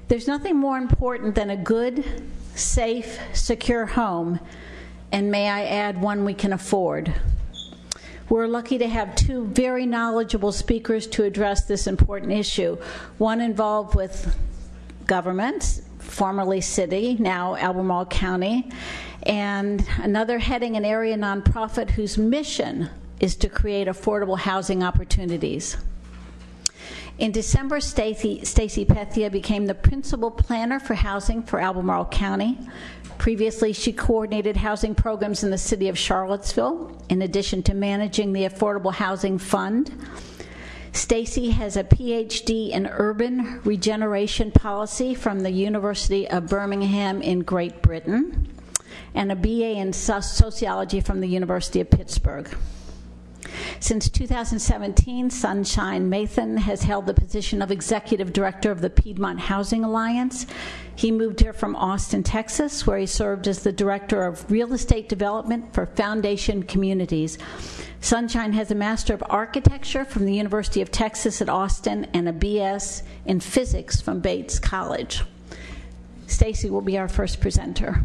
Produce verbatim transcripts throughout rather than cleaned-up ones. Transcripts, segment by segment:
There's nothing more important than a good, safe, secure home, and may I add, one we can afford. We're lucky to have two very knowledgeable speakers to address this important issue. One involved with government, formerly city, now Albemarle County, and another heading an area nonprofit whose mission is to create affordable housing opportunities. In December, Stacy Stacy Pethia became the principal planner for housing for Albemarle County. Previously, she coordinated housing programs in the city of Charlottesville, in addition to managing the Affordable Housing Fund. Stacy has a P H D in urban regeneration policy from the University of Birmingham in Great Britain, and a B A in sociology from the University of Pittsburgh. Since two thousand seventeen, Sunshine Mathan has held the position of Executive Director of the Piedmont Housing Alliance. He moved here from Austin, Texas, where he served as the Director of Real Estate Development for Foundation Communities. Sunshine has a Master of Architecture from the University of Texas at Austin and a B S in Physics from Bates College. Stacy will be our first presenter.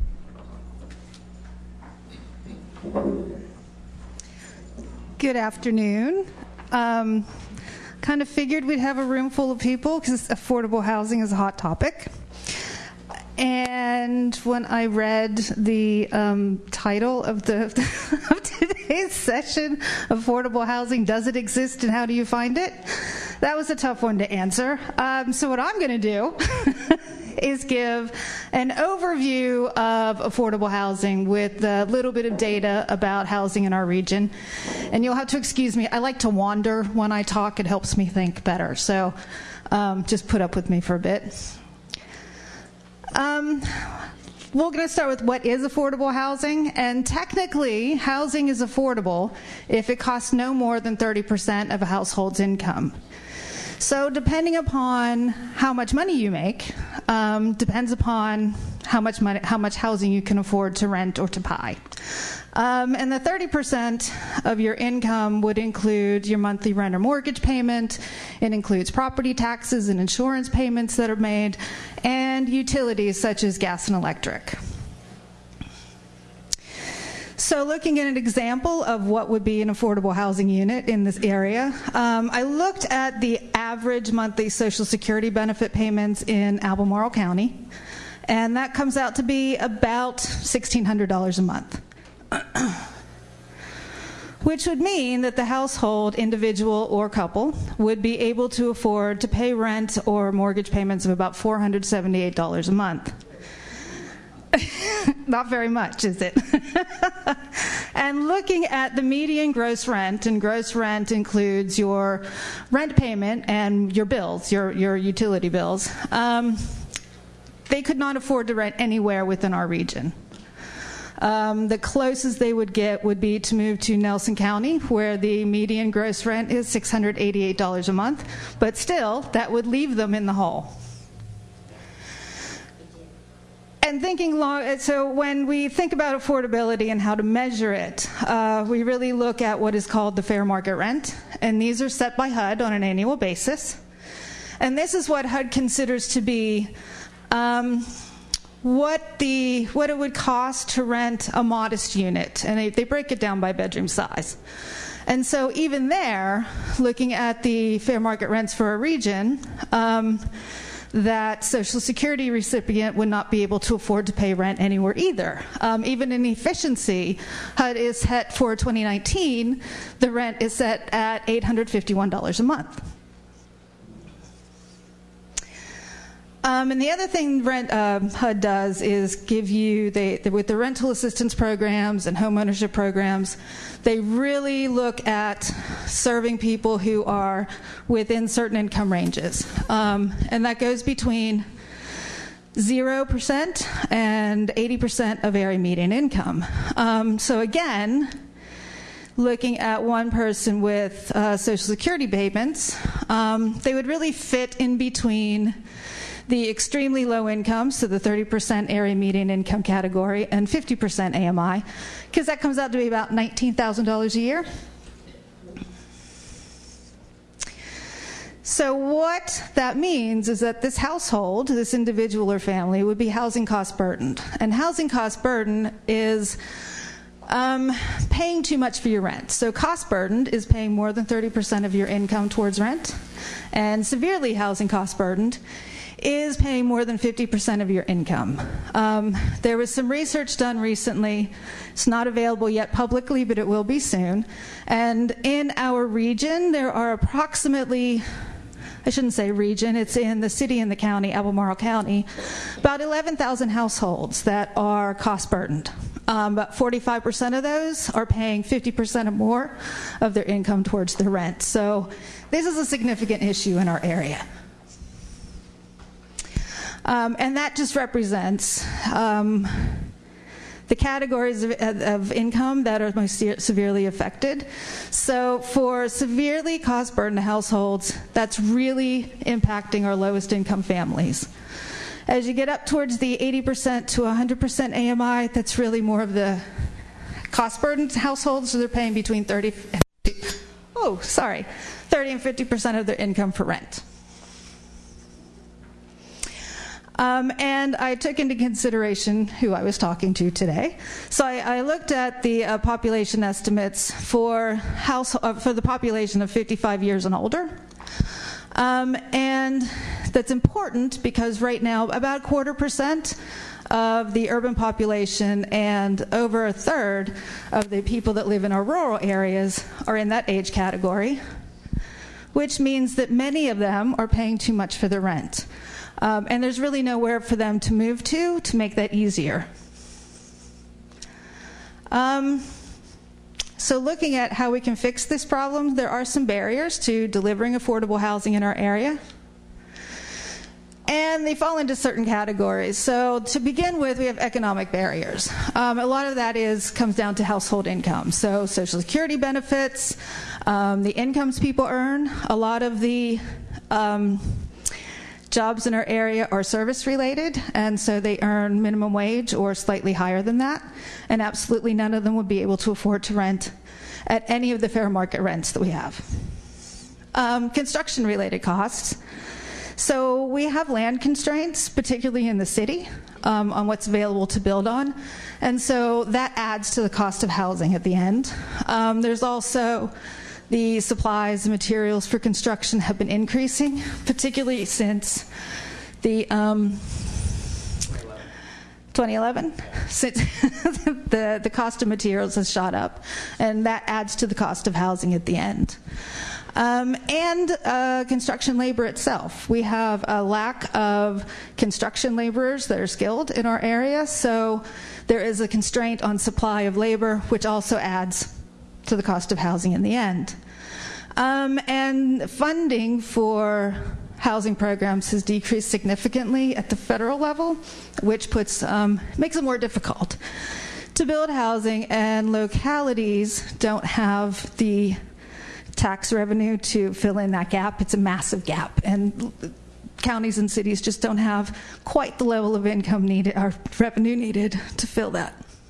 Good afternoon. Um, kind of figured we'd have a room full of people because affordable housing is a hot topic. And when I read the um, title of, the, of today's session, Affordable Housing, Does It Exist and How Do You Find It? That was a tough one to answer. Um, so what I'm going to do is give an overview of affordable housing with a little bit of data about housing in our region. And you'll have to excuse me, I like to wander when I talk. It helps me think better. So um, just put up with me for a bit. Um, we're going to start with what is affordable housing. And technically, housing is affordable if it costs no more than thirty percent of a household's income. So depending upon how much money you make, um, depends upon how much money, how much housing you can afford to rent or to buy. Um, and the thirty percent of your income would include your monthly rent or mortgage payment. It includes property taxes and insurance payments that are made, and utilities such as gas and electric. So looking at an example of what would be an affordable housing unit in this area, um, I looked at the average monthly Social Security benefit payments in Albemarle County, and that comes out to be about sixteen hundred dollars a month, which would mean that the household, individual or couple, would be able to afford to pay rent or mortgage payments of about four hundred seventy-eight dollars a month. Not very much, is it? And looking at the median gross rent, and gross rent includes your rent payment and your bills, your, your utility bills, um, they could not afford to rent anywhere within our region. Um, the closest they would get would be to move to Nelson County, where the median gross rent is six hundred eighty-eight dollars a month, but still, that would leave them in the hole. And thinking long, so when we think about affordability and how to measure it, uh, we really look at what is called the fair market rent, and these are set by H U D on an annual basis. And this is what H U D considers to be um, what the what it would cost to rent a modest unit, and they, they break it down by bedroom size. And so even there, looking at the fair market rents for a region, um, that Social Security recipient would not be able to afford to pay rent anywhere either. Um, even in efficiency, H U D is set for twenty nineteen, the rent is set at eight hundred fifty-one dollars a month. Um, and the other thing rent, uh, H U D does is give you, they, they, with the rental assistance programs and home ownership programs, they really look at serving people who are within certain income ranges. Um, and that goes between zero percent and eighty percent of area median income. Um, so again, looking at one person with uh, Social Security payments, um, they would really fit in between the extremely low income, so the thirty percent area median income category, and fifty percent A M I, because that comes out to be about nineteen thousand dollars a year. So what that means is that this household, this individual or family, would be housing cost burdened. And housing cost burden is um, paying too much for your rent. So cost burdened is paying more than thirty percent of your income towards rent. And severely housing cost burdened is paying more than fifty percent of your income. Um, there was some research done recently. It's not available yet publicly, but it will be soon. And in our region, there are approximately, I shouldn't say region, it's in the city and the county, Albemarle County, about eleven thousand households that are cost burdened. Um, about forty-five percent of those are paying fifty percent or more of their income towards their rent. So this is a significant issue in our area. Um, and that just represents um, the categories of, of income that are most se- severely affected. So for severely cost-burdened households, that's really impacting our lowest income families. As you get up towards the eighty percent to one hundred percent A M I, that's really more of the cost-burdened households, so they're paying between thirty, oh, sorry, thirty and fifty percent of their income for rent. Um, and I took into consideration who I was talking to today. So I, I looked at the uh, population estimates for house uh, for the population of fifty-five years and older. Um, and that's important because right now about a quarter percent of the urban population and over a third of the people that live in our rural areas are in that age category, which means that many of them are paying too much for their rent. Um, and there's really nowhere for them to move to to make that easier. Um, so looking at how we can fix this problem, there are some barriers to delivering affordable housing in our area. And they fall into certain categories. So to begin with, we have economic barriers. Um, a lot of that is comes down to household income. So Social Security benefits, um, the incomes people earn, a lot of the um, jobs in our area are service related, and so they earn minimum wage or slightly higher than that, and absolutely none of them would be able to afford to rent at any of the fair market rents that we have. Um, construction related costs. So we have land constraints, particularly in the city, um, on what's available to build on, and so that adds to the cost of housing at the end. Um, there's also the supplies and materials for construction have been increasing, particularly since the um, twenty eleven. Since the, the cost of materials has shot up, and that adds to the cost of housing at the end. Um, and uh, construction labor itself. We have a lack of construction laborers that are skilled in our area, so there is a constraint on supply of labor, which also adds to the cost of housing in the end. Um, and funding for housing programs has decreased significantly at the federal level, which puts um, makes it more difficult to build housing, and localities don't have the tax revenue to fill in that gap. It's a massive gap, and counties and cities just don't have quite the level of income needed or revenue needed to fill that.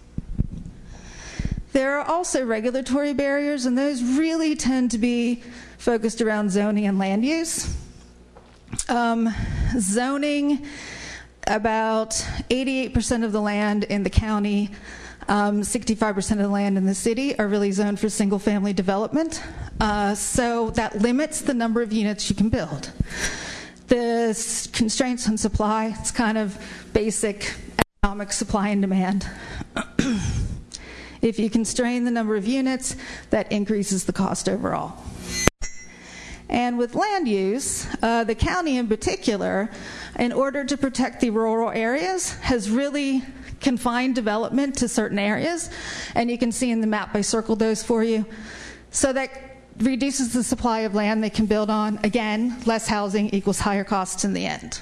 There are also regulatory barriers, and those really tend to be focused around zoning and land use. Um, zoning, about eighty-eight percent of the land in the county, um, sixty-five percent of the land in the city are really zoned for single-family development. Uh, so that limits the number of units you can build. The s- constraints on supply, it's kind of basic economic supply and demand. If you constrain the number of units, that increases the cost overall. And with land use, uh, the county in particular, in order to protect the rural areas, has really confined development to certain areas. And you can see in the map, I circled those for you. So that reduces the supply of land they can build on. Again, less housing equals higher costs in the end.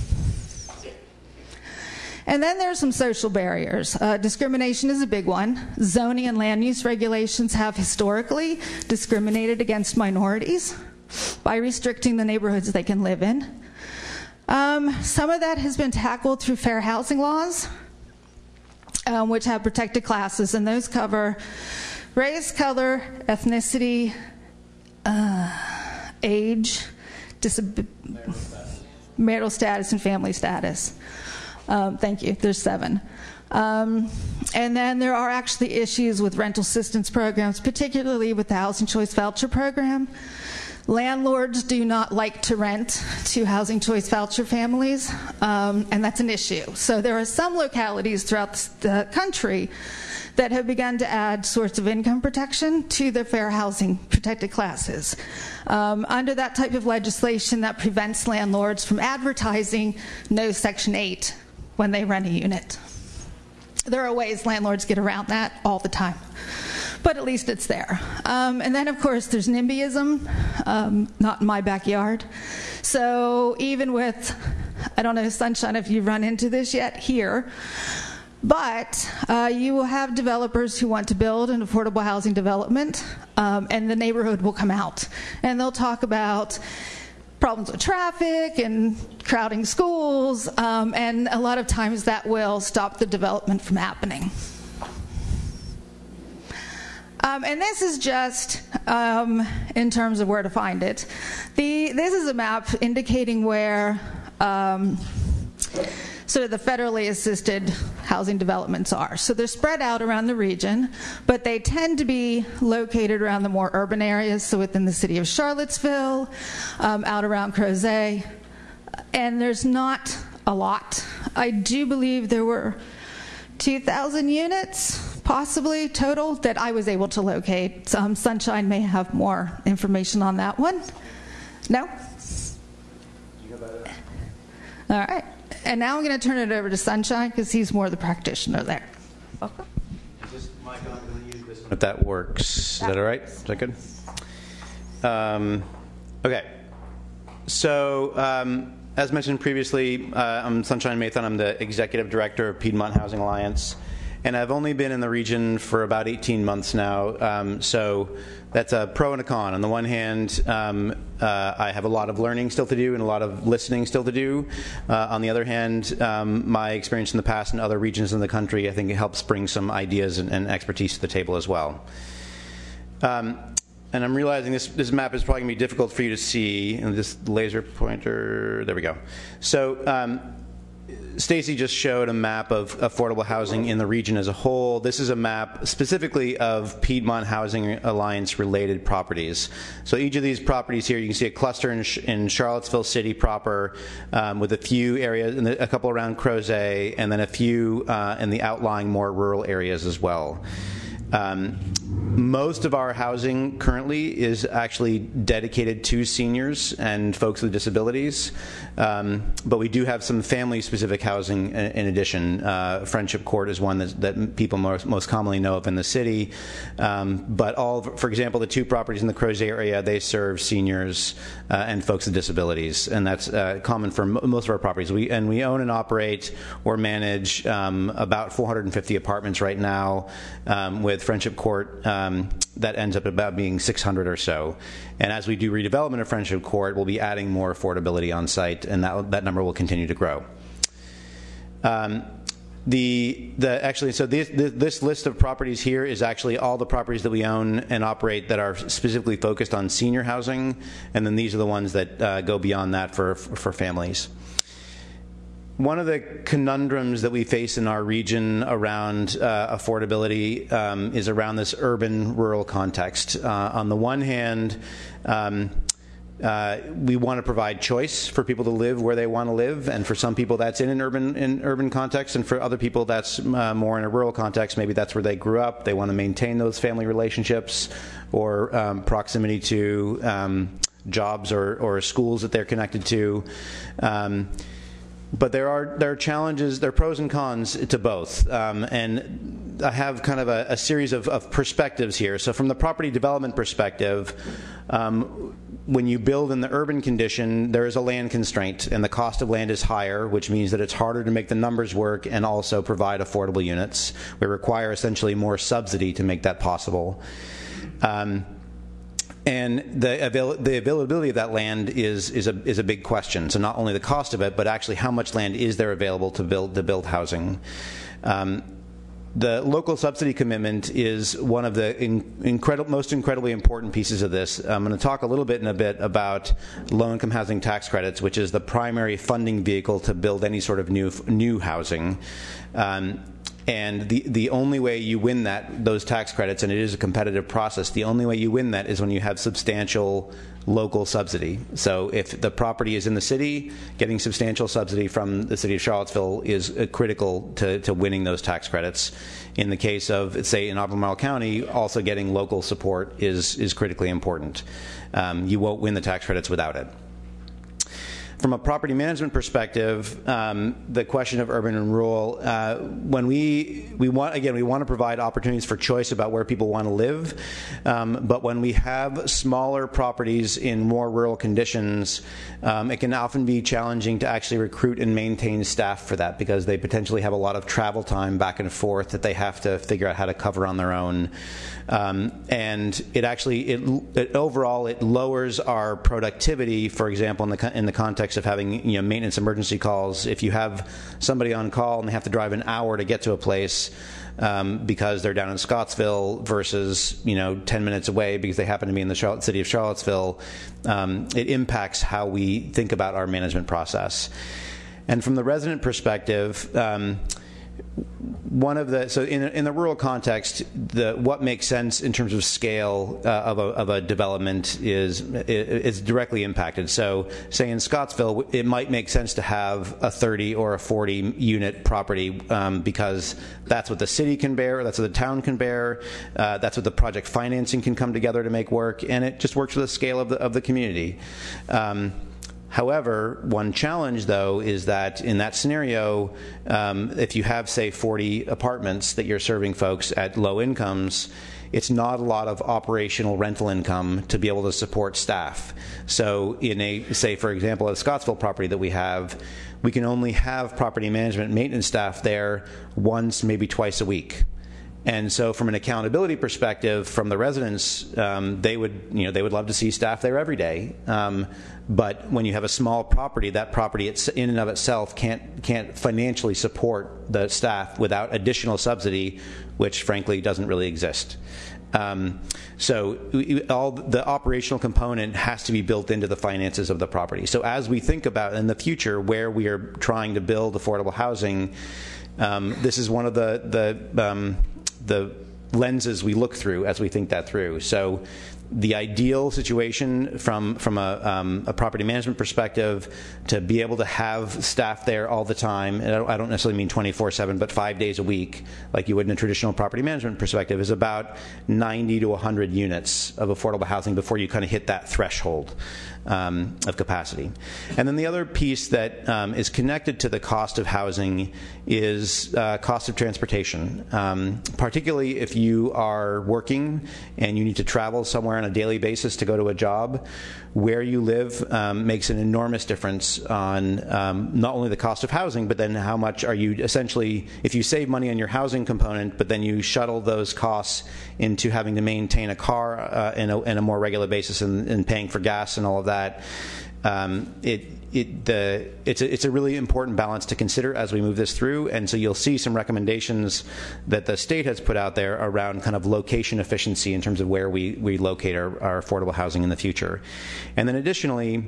And then there are some social barriers. Uh, discrimination is a big one. Zoning and land use regulations have historically discriminated against minorities by restricting the neighborhoods they can live in. Um, some of that has been tackled through fair housing laws, um, which have protected classes, and those cover race, color, ethnicity, uh, age, disab- marital status and family status. Um, thank you. There's seven. Um, and then there are actually issues with rental assistance programs, particularly with the Housing Choice Voucher Program. Landlords do not like to rent to Housing Choice Voucher families, um, and that's an issue. So there are some localities throughout the country that have begun to add sorts of income protection to their fair housing protected classes. Um, under that type of legislation, that prevents landlords from advertising no Section eight when they rent a unit. There are ways landlords get around that all the time, but at least it's there. Um, and then, of course, there's NIMBYism, um, not in my backyard. So even with, I don't know, Sunshine, if you've run into this yet here, but uh, you will have developers who want to build an affordable housing development, um, and the neighborhood will come out, and they'll talk about problems with traffic and crowding schools, um, and a lot of times that will stop the development from happening. Um, and this is just um, in terms of where to find it. The, this is a map indicating where um, sort of the federally assisted housing developments are. So they're spread out around the region, but they tend to be located around the more urban areas, so within the city of Charlottesville, um, out around Crozet, and there's not a lot. I do believe there were two thousand units, possibly, total, that I was able to locate. Um, Sunshine may have more information on that one. No? All right. And now I'm going to turn it over to Sunshine because he's more the practitioner there. Welcome. Is this mic on? I'm going to use this one. If that works. Is that all right? Is that good? Um, okay. So, um, as mentioned previously, uh, I'm Sunshine Mathon. I'm the Executive Director of Piedmont Housing Alliance. And I've only been in the region for about eighteen months now, um, so that's a pro and a con. On the one hand, um, uh, I have a lot of learning still to do and a lot of listening still to do. Uh, on the other hand, um, my experience in the past in other regions in the country, I think it helps bring some ideas and, and expertise to the table as well. Um, and I'm realizing this, this map is probably going to be difficult for you to see. And this laser pointer, there we go. So. Um, Stacy just showed a map of affordable housing in the region as a whole. This is a map specifically of Piedmont Housing Alliance related properties. So each of these properties here, you can see a cluster in, in Charlottesville City proper, um, with a few areas, and a couple around Crozet, and then a few uh, in the outlying more rural areas as well. Um, most of our housing currently is actually dedicated to seniors and folks with disabilities, um, but we do have some family-specific housing in, in addition. Uh, Friendship Court is one that, that people most, most commonly know of in the city, um, but all, for example, the two properties in the Crozet area, they serve seniors uh, and folks with disabilities, and that's uh, common for m most of our properties. We, and we own and operate or manage um, about four hundred fifty apartments right now, um, with Friendship Court, um, that ends up about being six hundred or so. And as we do redevelopment of Friendship Court, we'll be adding more affordability on site, and that, that number will continue to grow. Um, the, the, actually, so this, this list of properties here is actually all the properties that we own and operate that are specifically focused on senior housing, and then these are the ones that uh, go beyond that for, for families. One of the conundrums that we face in our region around uh, affordability um, is around this urban-rural context. Uh, on the one hand, um, uh, we want to provide choice for people to live where they want to live, and for some people that's in an urban, in urban context, and for other people that's uh, more in a rural context. Maybe that's where they grew up. They want to maintain those family relationships or um, proximity to um, jobs or, or schools that they're connected to. Um, But there are there are challenges, there are pros and cons to both, um, and I have kind of a, a series of, of perspectives here. So from the property development perspective, um, when you build in the urban condition, there is a land constraint, and the cost of land is higher, which means that it's harder to make the numbers work and also provide affordable units. We require essentially more subsidy to make that possible. Um, And the, avail the availability of that land is is a is a big question. So not only the cost of it, but actually how much land is there available to build to build housing. Um, the local subsidy commitment is one of the in, incredible, most incredibly important pieces of this. I'm going to talk a little bit in a bit about low-income housing tax credits, which is the primary funding vehicle to build any sort of new new housing. Um, And the, the only way you win that, those tax credits, and it is a competitive process, the only way you win that is when you have substantial local subsidy. So if the property is in the city, getting substantial subsidy from the city of Charlottesville is uh, critical to, to winning those tax credits. In the case of, say, in Albemarle County, also getting local support is, is critically important. Um, you won't win the tax credits without it. From a property management perspective, um, the question of urban and rural, uh, when we, we want, again, we want to provide opportunities for choice about where people want to live, um, but when we have smaller properties in more rural conditions, um, it can often be challenging to actually recruit and maintain staff for that because they potentially have a lot of travel time back and forth that they have to figure out how to cover on their own. Um, and it actually, it, it overall, it lowers our productivity, for example, in the, in the context of having, you know, maintenance emergency calls. If you have somebody on call and they have to drive an hour to get to a place um, because they're down in Scottsville versus, you know, ten minutes away because they happen to be in the Charlotte, city of Charlottesville, um, it impacts how we think about our management process. And from the resident perspective, um, one of the so in in the rural context, the what makes sense in terms of scale uh, of a of a development is is directly impacted. So, say in Scottsville, it might make sense to have a thirty or a forty unit property um, because that's what the city can bear, that's what the town can bear, uh, that's what the project financing can come together to make work, and it just works with the scale of the of the community. Um, However, one challenge, though, is that in that scenario, um, if you have, say, forty apartments that you're serving folks at low incomes, it's not a lot of operational rental income to be able to support staff. So in a, say, for example, a Scottsville property that we have, we can only have property management maintenance staff there once, maybe twice a week. And so, from an accountability perspective, from the residents, um, they would, you know, they would love to see staff there every day. Um, but when you have a small property, that property it's in and of itself can't can't financially support the staff without additional subsidy, which frankly doesn't really exist. Um, so all the operational component has to be built into the finances of the property. So as we think about in the future where we are trying to build affordable housing, um, this is one of the the um, the lenses we look through as we think that through. So the ideal situation from from a, um, a property management perspective to be able to have staff there all the time, and I don't necessarily mean twenty-four seven, but five days a week, like you would in a traditional property management perspective, is about ninety to one hundred units of affordable housing before you kind of hit that threshold um, of capacity. And then the other piece that um, is connected to the cost of housing is uh, cost of transportation, um, particularly if you are working and you need to travel somewhere on a daily basis to go to a job. Where you live um, makes an enormous difference on um, not only the cost of housing, but then how much are you essentially, if you save money on your housing component, but then you shuttle those costs into having to maintain a car uh, in, a, in a more regular basis and, and paying for gas and all of that, um, it It, the, it's, a, it's a really important balance to consider as we move this through, and so you'll see some recommendations that the state has put out there around kind of location efficiency in terms of where we, we locate our, our affordable housing in the future. And then additionally,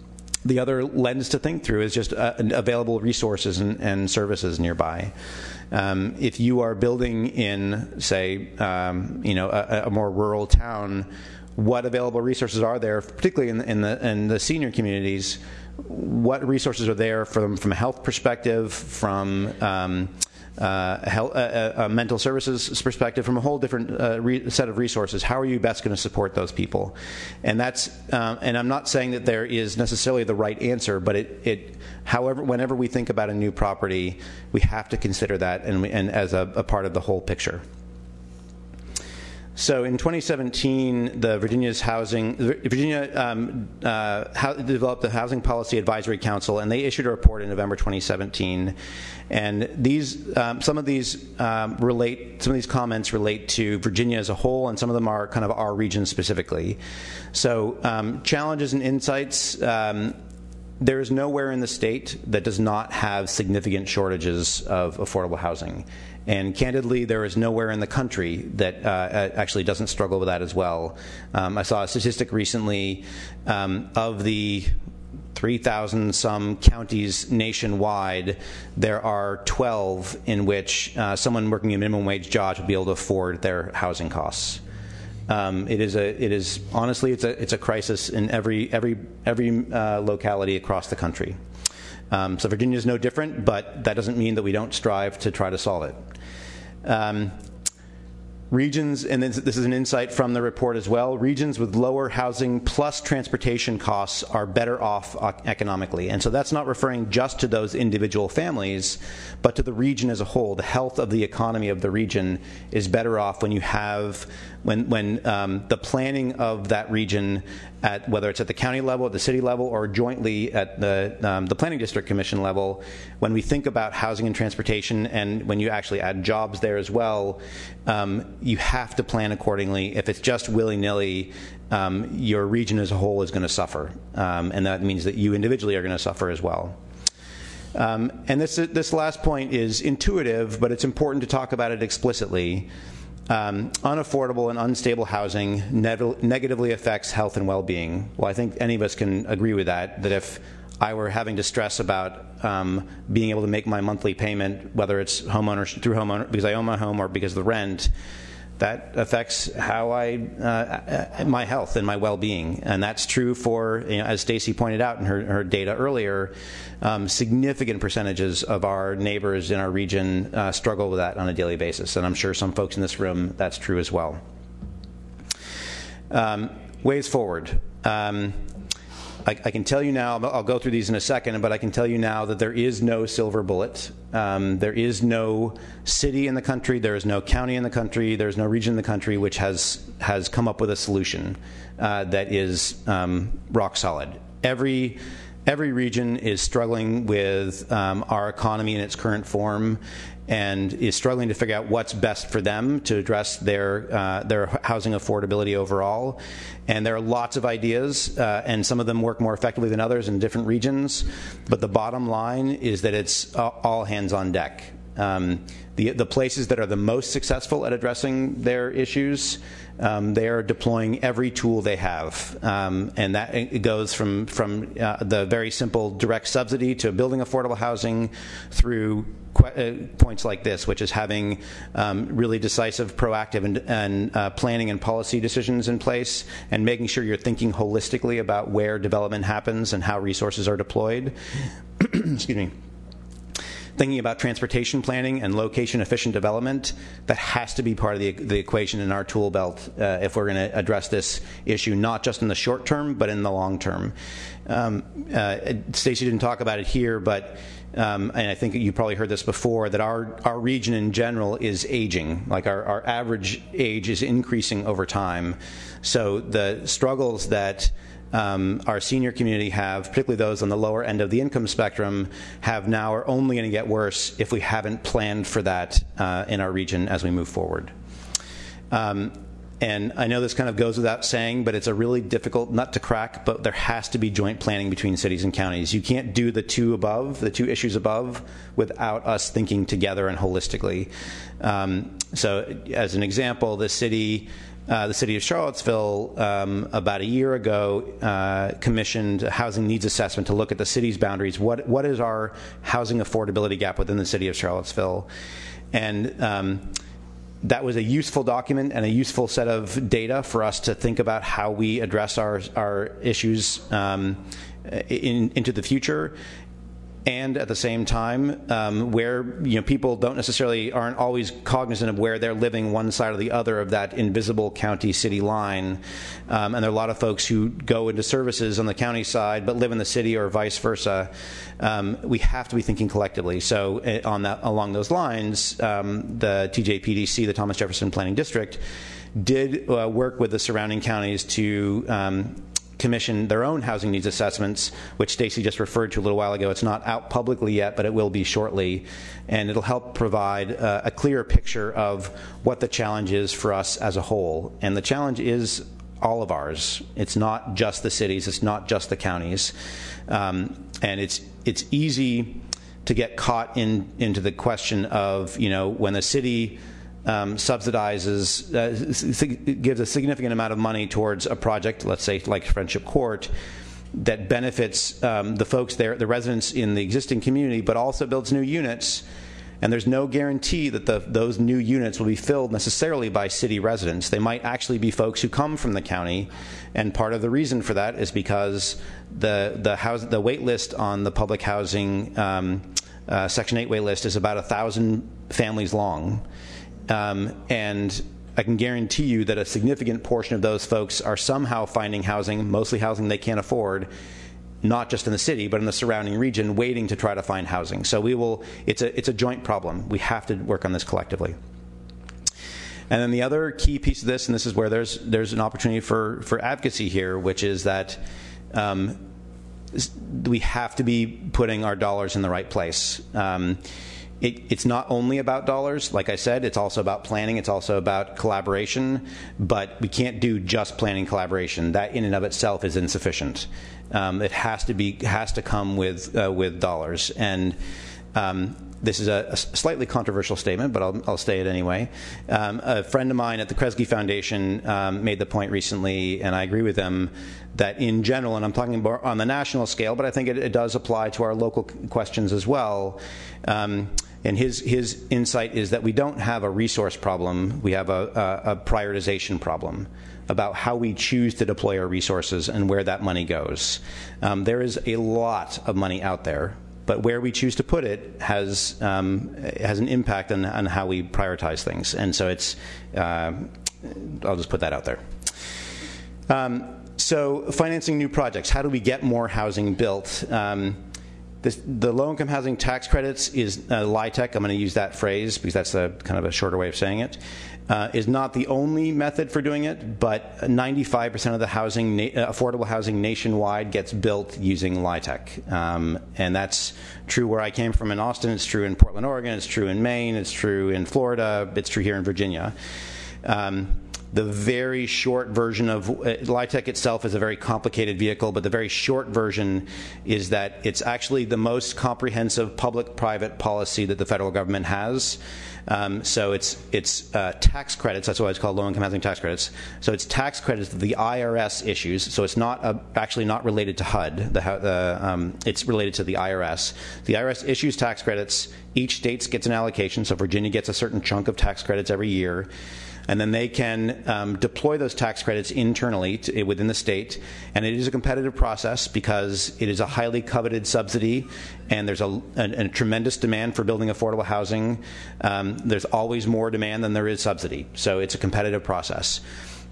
the other lens to think through is just uh, available resources and, and services nearby. Um, if you are building in, say, um, you know, a, a more rural town, what available resources are there, particularly in, in the in the senior communities? What resources are there from from a health perspective, from um, uh, health, uh, uh, mental services perspective, from a whole different uh, re- set of resources? How are you best going to support those people? And that's um, and I'm not saying that there is necessarily the right answer, but it, it however whenever we think about a new property, we have to consider that and, we, and as a, a part of the whole picture. So in twenty seventeen, the Virginia's housing, Virginia um, uh, how, developed the Housing Policy Advisory Council, and they issued a report in November twenty seventeen. And these, um, some of these um, relate, some of these comments relate to Virginia as a whole, and some of them are kind of our region specifically. So um, challenges and insights. Um, there is nowhere in the state that does not have significant shortages of affordable housing. And candidly, there is nowhere in the country that uh, actually doesn't struggle with that as well. Um, I saw a statistic recently um, of the three thousand some counties nationwide, there are twelve in which uh, someone working a minimum wage job would be able to afford their housing costs. Um, it is a, it is honestly, it's a, it's a crisis in every every every uh, locality across the country. Um, so Virginia is no different, but that doesn't mean that we don't strive to try to solve it. Um, Regions, and this, this is an insight from the report as well, regions with lower housing plus transportation costs are better off economically. And so that's not referring just to those individual families, but to the region as a whole. The health of the economy of the region is better off when you have, when, when um, the planning of that region, at whether it's at the county level, at the city level, or jointly at the, um, the planning district commission level, when we think about housing and transportation, and when you actually add jobs there as well, um, you have to plan accordingly. If it's just willy-nilly, um, your region as a whole is going to suffer, um, and that means that you individually are going to suffer as well. Um, and this this last point is intuitive, but it's important to talk about it explicitly. Um, unaffordable and unstable housing ne- negatively affects health and well-being. Well, I think any of us can agree with that, that if I were having to stress about um, being able to make my monthly payment, whether it's homeowner through homeowner because I own my home or because of the rent, that affects how I uh, my health and my well-being, and that's true for, you know, as Stacy pointed out in her, her data earlier, um, significant percentages of our neighbors in our region uh, struggle with that on a daily basis, and I'm sure some folks in this room that's true as well. Um, ways forward. Um, I, I can tell you now, I'll go through these in a second, but I can tell you now that there is no silver bullet. Um, there is no city in the country, there is no county in the country, there is no region in the country which has, has come up with a solution uh, that is um, rock solid. Every, every region is struggling with um, our economy in its current form, and is struggling to figure out what's best for them to address their uh, their housing affordability overall. And there are lots of ideas, uh, and some of them work more effectively than others in different regions. But the bottom line is that it's all hands on deck. Um, the the places that are the most successful at addressing their issues, um, they are deploying every tool they have, um, and that it goes from from uh, the very simple direct subsidy to building affordable housing, through qu- uh, points like this, which is having um, really decisive, proactive, and, and uh, planning and policy decisions in place, and making sure you're thinking holistically about where development happens and how resources are deployed. Excuse me. Thinking about transportation planning and location-efficient development, that has to be part of the, the equation in our tool belt uh, if we're going to address this issue, not just in the short term, but in the long term. Um, uh, Stacy didn't talk about it here, but um, and I think you probably heard this before, that our, our region in general is aging. Like our, our average age is increasing over time. So the struggles that Um, our senior community have, particularly those on the lower end of the income spectrum, have now are only going to get worse if we haven't planned for that uh, in our region as we move forward. Um, and I know this kind of goes without saying, but it's a really difficult nut to crack, but there has to be joint planning between cities and counties. You can't do the two above, the two issues above, without us thinking together and holistically. Um, so as an example, the city Uh, the city of Charlottesville, um, about a year ago, uh, commissioned a housing needs assessment to look at the city's boundaries. What what is our housing affordability gap within the city of Charlottesville? And um, that was a useful document and a useful set of data for us to think about how we address our our issues um, in, into the future. And at the same time, um, where you know people don't necessarily aren't always cognizant of where they're living one side or the other of that invisible county-city line, um, and there are a lot of folks who go into services on the county side but live in the city or vice versa. Um, we have to be thinking collectively. So, uh, on that, along those lines, um, the T J P D C, the Thomas Jefferson Planning District, did uh, work with the surrounding counties to Um, commission their own housing needs assessments, which Stacy just referred to a little while ago. It's not out publicly yet, but it will be shortly, and it'll help provide uh, a clearer picture of what the challenge is for us as a whole. And the challenge is all of ours. It's not just the cities, it's not just the counties. Um, and it's it's easy to get caught in into the question of, you know, when the city um, subsidizes, uh, gives a significant amount of money towards a project, let's say like Friendship Court, that benefits um, the folks there, the residents in the existing community, but also builds new units. And there's no guarantee that the, those new units will be filled necessarily by city residents. They might actually be folks who come from the county, and part of the reason for that is because the the house the wait list on the public housing um, uh, Section eight wait list is about a thousand families long, um, and I can guarantee you that a significant portion of those folks are somehow finding housing, mostly housing they can't afford, not just in the city, but in the surrounding region, waiting to try to find housing. So we will, it's a, it's a joint problem. We have to work on this collectively. And then the other key piece of this, and this is where there's, there's an opportunity for, for advocacy here, which is that um, we have to be putting our dollars in the right place. Um, It, it's not only about dollars, like I said, it's also about planning, it's also about collaboration, but we can't do just planning collaboration. That in and of itself is insufficient. Um, it has to be has to come with uh, with dollars. And um, this is a, a slightly controversial statement, but I'll, I'll say it anyway. Um, a friend of mine at the Kresge Foundation um, made the point recently, and I agree with them, that in general, and I'm talking about on the national scale, but I think it, it does apply to our local questions as well. Um, And his, his insight is that we don't have a resource problem, we have a, a, a prioritization problem about how we choose to deploy our resources and where that money goes. Um, there is a lot of money out there, but where we choose to put it has, um, has an impact on, on how we prioritize things. And so it's, uh, I'll just put that out there. Um, so financing new projects, how do we get more housing built? Um, This, the low-income housing tax credits is uh, LIHTC. I'm going to use that phrase because that's a kind of a shorter way of saying it. Uh, is not the only method for doing it, but ninety-five percent of the housing, na- affordable housing nationwide gets built using LIHTC, um, and that's true where I came from in Austin. It's true in Portland, Oregon. It's true in Maine. It's true in Florida. It's true here in Virginia. Um, The very short version of uh, LIHTC itself is a very complicated vehicle, but the very short version is that it's actually the most comprehensive public-private policy that the federal government has. Um, so it's it's uh, tax credits. That's why it's called low-income housing tax credits. So it's tax credits that the I R S issues. So it's not uh, actually not related to H U D. The, the, um, it's related to the I R S. The I R S issues tax credits. Each state gets an allocation. So Virginia gets a certain chunk of tax credits every year. And then they can um, deploy those tax credits internally to, within the state. And it is a competitive process because it is a highly coveted subsidy, and there's a, a, a tremendous demand for building affordable housing. Um, there's always more demand than there is subsidy. So it's a competitive process.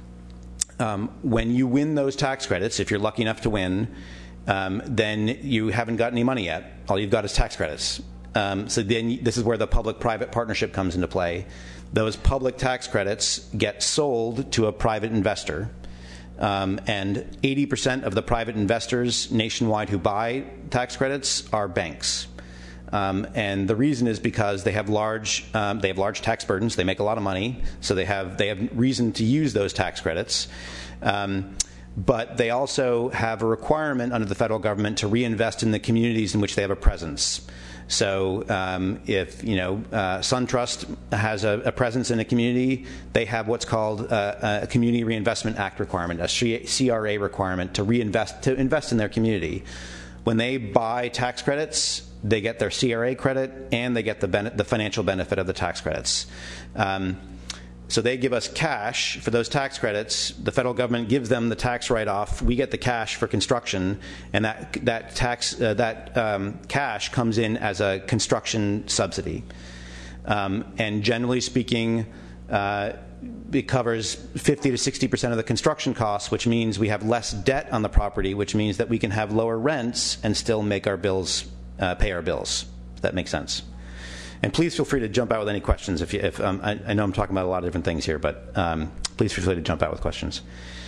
Um, when you win those tax credits, if you're lucky enough to win, um, then you haven't got any money yet. All you've got is tax credits. Um, so then this is where the public-private partnership comes into play. Those public tax credits get sold to a private investor, um, and eighty percent of the private investors nationwide who buy tax credits are banks. Um, and the reason is because they have large um, they have large tax burdens. They make a lot of money, so they have they have reason to use those tax credits. Um, but they also have a requirement under the federal government to reinvest in the communities in which they have a presence. So um, if, you know, uh, SunTrust has a, a presence in a community, they have what's called a, a Community Reinvestment Act requirement, a C R A requirement to reinvest, to invest in their community. When they buy tax credits, they get their C R A credit and they get the, ben- the financial benefit of the tax credits. Um, So they give us cash for those tax credits. The federal government gives them the tax write-off. We get the cash for construction, and that that tax uh, that um, cash comes in as a construction subsidy. Um, and generally speaking, uh, it covers fifty to sixty percent of the construction costs, which means we have less debt on the property, which means that we can have lower rents and still make our bills, uh, pay our bills. If that makes sense. And please feel free to jump out with any questions. If, you, if um, I, I know I'm talking about a lot of different things here, but um, please feel free to jump out with questions.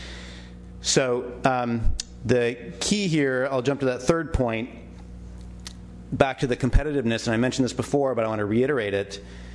So um, the key here, I'll jump to that third point, back to the competitiveness, and I mentioned this before, but I want to reiterate it.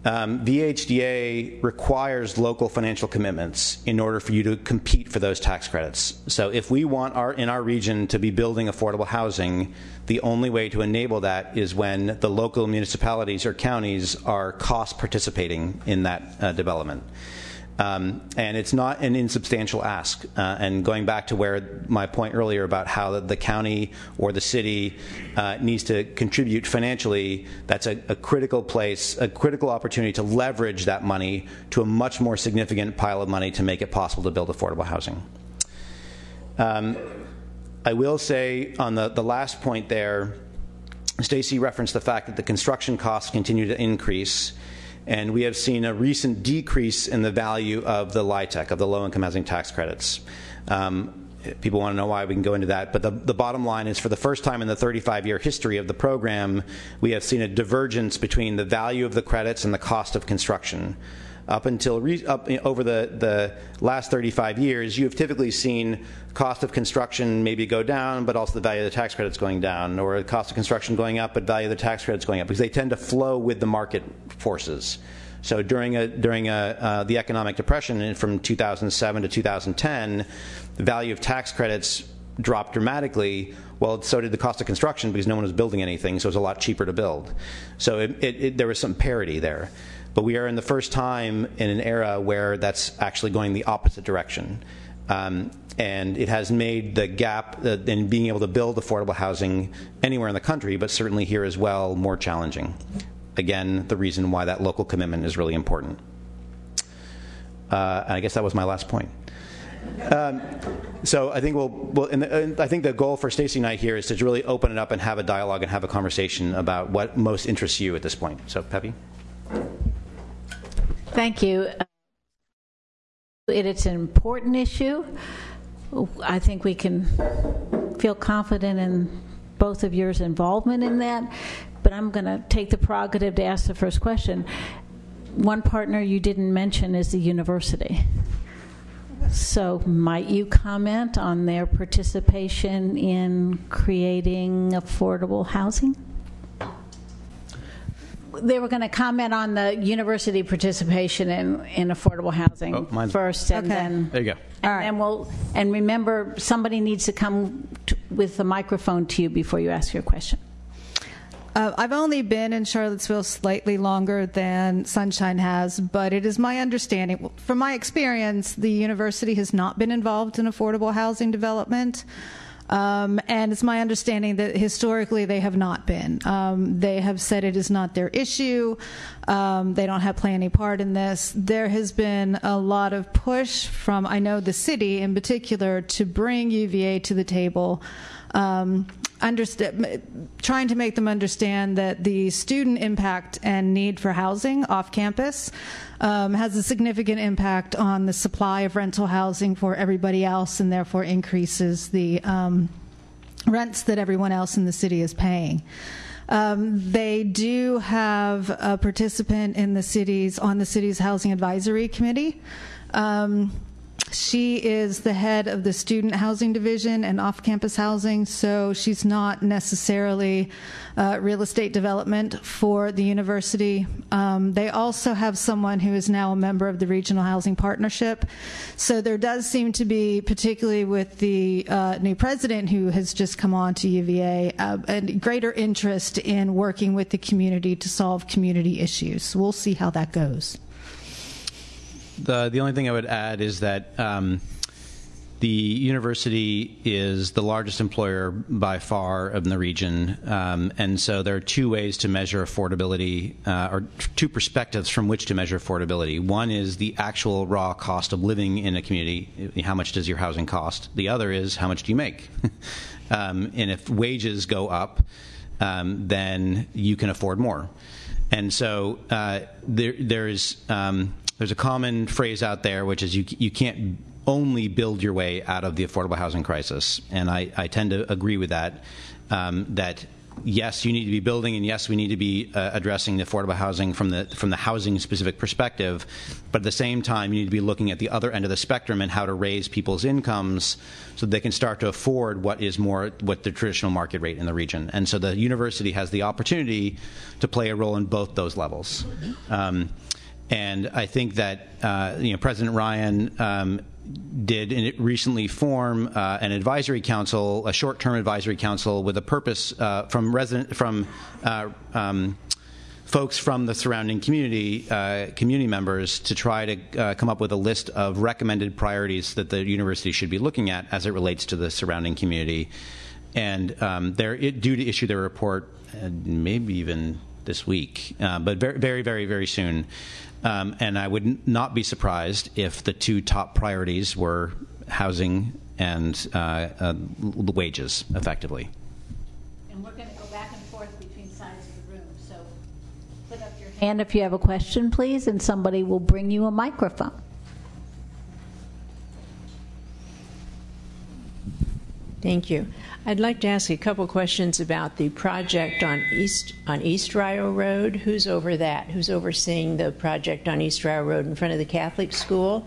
Um, V H D A requires local financial commitments in order for you to compete for those tax credits. So if we want our, in our region to be building affordable housing, the only way to enable that is when the local municipalities or counties are cost participating in that uh, development. Um, and it's not an insubstantial ask. Uh, and going back to where my point earlier about how the, the county or the city uh, needs to contribute financially, that's a, a critical place, a critical opportunity to leverage that money to a much more significant pile of money to make it possible to build affordable housing. Um, I will say on the, the last point there, Stacy referenced the fact that the construction costs continue to increase. And we have seen a recent decrease in the value of the LIHTC, of the low-income housing tax credits. Um, people want to know why, we can go into that. But the, the bottom line is, for the first time in the thirty-five year history of the program, we have seen a divergence between the value of the credits and the cost of construction. Up until re up over the, the last thirty-five years, you have typically seen cost of construction maybe go down, but also the value of the tax credits going down, or the cost of construction going up, but value of the tax credits going up, because they tend to flow with the market forces. So during a during a, uh, the economic depression from two thousand seven to two thousand ten, the value of tax credits dropped dramatically. Well, so did the cost of construction, because no one was building anything, so it was a lot cheaper to build. So it, it, it, there was some parity there. But we are in the first time in an era where that's actually going the opposite direction. Um, and it has made the gap uh, in being able to build affordable housing anywhere in the country, but certainly here as well, more challenging. Again, the reason why that local commitment is really important. Uh, and I guess that was my last point. Um, so I think we'll, we'll and the, and I think the goal for Stacy and I here is to really open it up and have a dialogue and have a conversation about what most interests you at this point. So, Peppy? Thank you. It, it's an important issue. I think we can feel confident in both of yours involvement in that, but I'm going to take the prerogative to ask the first question. One partner you didn't mention is the university. So might you comment on their participation in creating affordable housing? They were going to comment on the university participation in, in affordable housing oh, first, and okay. then there you go. And All right. then we'll and remember, somebody needs to come to, with the microphone to you before you ask your question. Uh, I've only been in Charlottesville slightly longer than Sunshine has, but it is my understanding, from my experience, the university has not been involved in affordable housing development. Um, and it's my understanding that historically they have not been. Um, they have said it is not their issue. Um, they don't have play any part in this. There has been a lot of push from, I know, the city in particular, to bring U V A to the table, um, understand, trying to make them understand that the student impact and need for housing off campus Um, has a significant impact on the supply of rental housing for everybody else, and therefore increases the um, rents that everyone else in the city is paying. Um, they do have a participant in the city's on the city's housing advisory committee. Um, She is the head of the student housing division and off-campus housing, so she's not necessarily uh, real estate development for the university. Um, they also have someone who is now a member of the Regional Housing Partnership. So there does seem to be, particularly with the uh, new president who has just come on to U V A, uh, a greater interest in working with the community to solve community issues. We'll see how that goes. The, the only thing I would add is that um, the university is the largest employer by far in the region, um, and so there are two ways to measure affordability, uh, or two perspectives from which to measure affordability. One is the actual raw cost of living in a community. How much does your housing cost? The other is how much do you make? um, and if wages go up, um, then you can afford more. And so uh, there, there is... Um, There's a common phrase out there, which is you, you can't only build your way out of the affordable housing crisis. And I, I tend to agree with that, um, that yes, you need to be building, and yes, we need to be uh, addressing the affordable housing from the from the housing-specific perspective. But at the same time, you need to be looking at the other end of the spectrum and how to raise people's incomes so they can start to afford what is more what the traditional market rate in the region. And so the university has the opportunity to play a role in both those levels. Um, and I think that uh, you know President Ryan. Um, did recently form uh, an advisory council, a short-term advisory council with a purpose uh, from resident from uh, um, folks from the surrounding community, uh, community members, to try to uh, come up with a list of recommended priorities that the university should be looking at as it relates to the surrounding community. And um, they're due to issue their report, uh, maybe even this week, uh, but very, very, very, very soon. Um, and I would n- not be surprised if the two top priorities were housing and uh, uh, wages, effectively. And we're going to go back and forth between sides of the room. So put up your hand if you have a question, please, and somebody will bring you a microphone. Thank you. I'd like to ask a couple questions about the project on East on East Rio Road. Who's over that? Who's overseeing the project on East Rio Road in front of the Catholic school?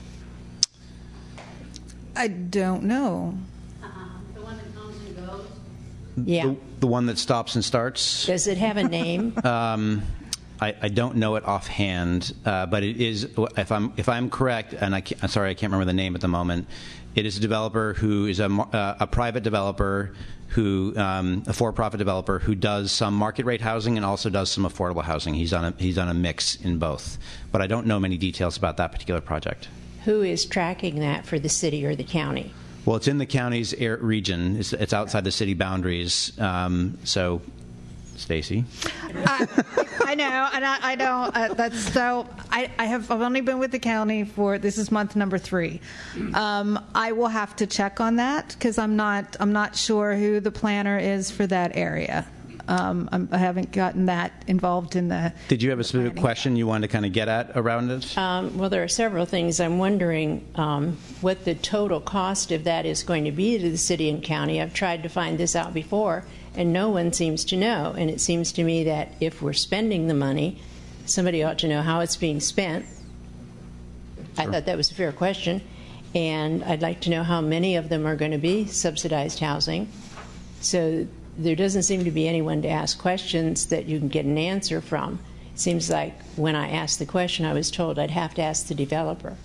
I don't know. Uh-uh. The one that comes and goes? Yeah. The, the one that stops and starts? Does it have a name? um, I, I don't know it offhand, uh, but it is. If I'm if I'm correct, and I can't, I'm sorry, I can't remember the name at the moment. It is a developer who is a, uh, a private developer, who um, a for-profit developer who does some market rate housing and also does some affordable housing. He's on a he's on a mix in both, but I don't know many details about that particular project. Who is tracking that for the city or the county? Well, it's in the county's air region. It's, it's outside the city boundaries. Um, so, Stacy. I, I know, and I, I don't. Uh, that's so. I, I have. I've only been with the county for this is month number three. Um, I will have to check on that because I'm not. I'm not sure who the planner is for that area. Um, I'm, I haven't gotten that involved in the. Did you have a specific planning. question you wanted to kind of get at around it? Um, well, there are several things. I'm wondering um, what the total cost of that is going to be to the city and county. I've tried to find this out before, and no one seems to know. And it seems to me that if we're spending the money, somebody ought to know how it's being spent. Sure. I thought that was a fair question. And I'd like to know how many of them are going to be subsidized housing. So there doesn't seem to be anyone to ask questions that you can get an answer from. It seems like when I asked the question, I was told I'd have to ask the developer.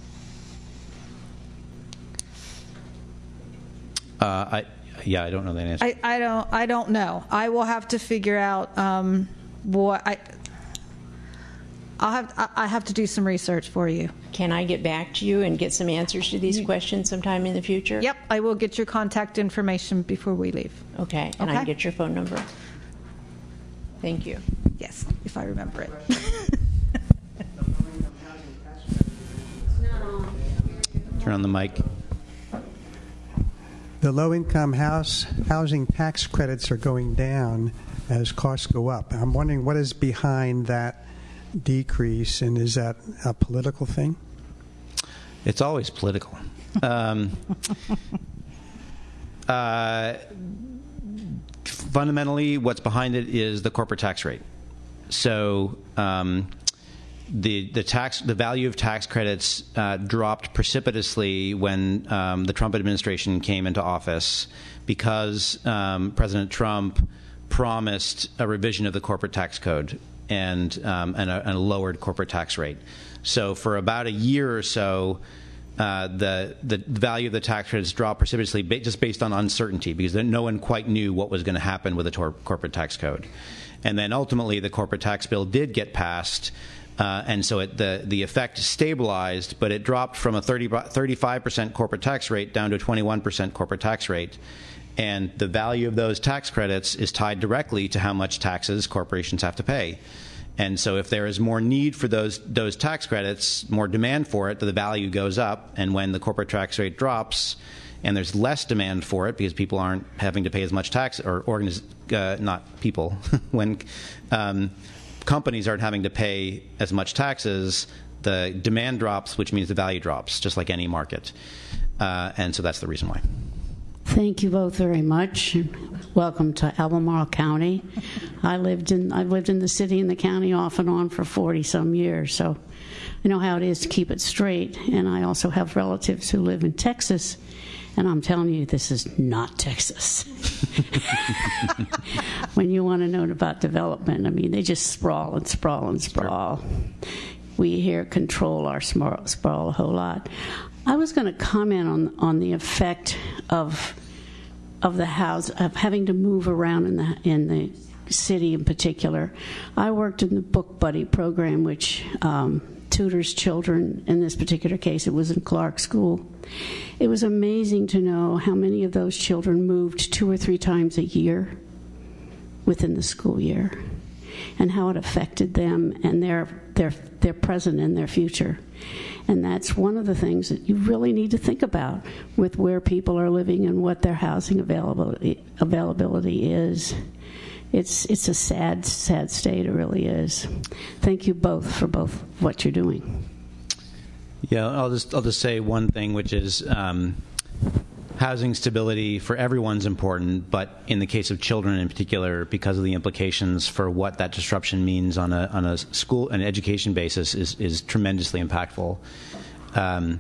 Uh, I, yeah, I don't know the answer. I, I don't. I don't know. I will have to figure out um, what I. I'll have. I I have to do some research for you. Can I get back to you and get some answers to these questions sometime in the future? Yep, I will get your contact information before we leave. Okay, and Okay. I can get your phone number. Thank you. Yes, if I remember it. Turn on the mic. The low-income house housing tax credits are going down as costs go up. I'm wondering what is behind that decrease, and is that a political thing? It's always political. Um, uh, fundamentally, what's behind it is the corporate tax rate. So um, the the tax the value of tax credits uh, dropped precipitously when um, the Trump administration came into office because um, President Trump promised a revision of the corporate tax code and um, and, a, and a lowered corporate tax rate. So for about a year or so, uh, the the value of the tax credits dropped precipitously, ba- just based on uncertainty, because no one quite knew what was going to happen with the tor- corporate tax code. And then ultimately, the corporate tax bill did get passed, uh, and so it, the the effect stabilized, but it dropped from a thirty, thirty-five percent corporate tax rate down to a twenty-one percent corporate tax rate. And the value of those tax credits is tied directly to how much taxes corporations have to pay. And so if there is more need for those those tax credits, more demand for it, the value goes up. And when the corporate tax rate drops and there's less demand for it because people aren't having to pay as much tax, or organiz- uh, not people, when um, companies aren't having to pay as much taxes, the demand drops, which means the value drops, just like any market. Uh, and so that's the reason why. Thank you both very much. welcome to Albemarle County. I lived in I've lived in the city and the county off and on for forty some years, so I know how it is to keep it straight. And I also have relatives who live in Texas, and I'm telling you, this is not Texas. When you want to know about development, I mean, they just sprawl and sprawl and sprawl. We here control our sprawl a whole lot. I was going to comment on on the effect of of the house of having to move around in the in the city in particular. I worked in the Book Buddy program, which um, tutors children. In this particular case, it was in Clark School. It was amazing to know how many of those children moved two or three times a year within the school year, and how it affected them and their their their present and their future. And that's one of the things that you really need to think about with where people are living and what their housing availability availability is. It's it's a sad, sad state. It really is. Thank you both for both what you're doing. Yeah, I'll just I'll just say one thing, which is um, housing stability for everyone's important, but in the case of children in particular, because of the implications for what that disruption means on a on a school an education basis, is is tremendously impactful. Um,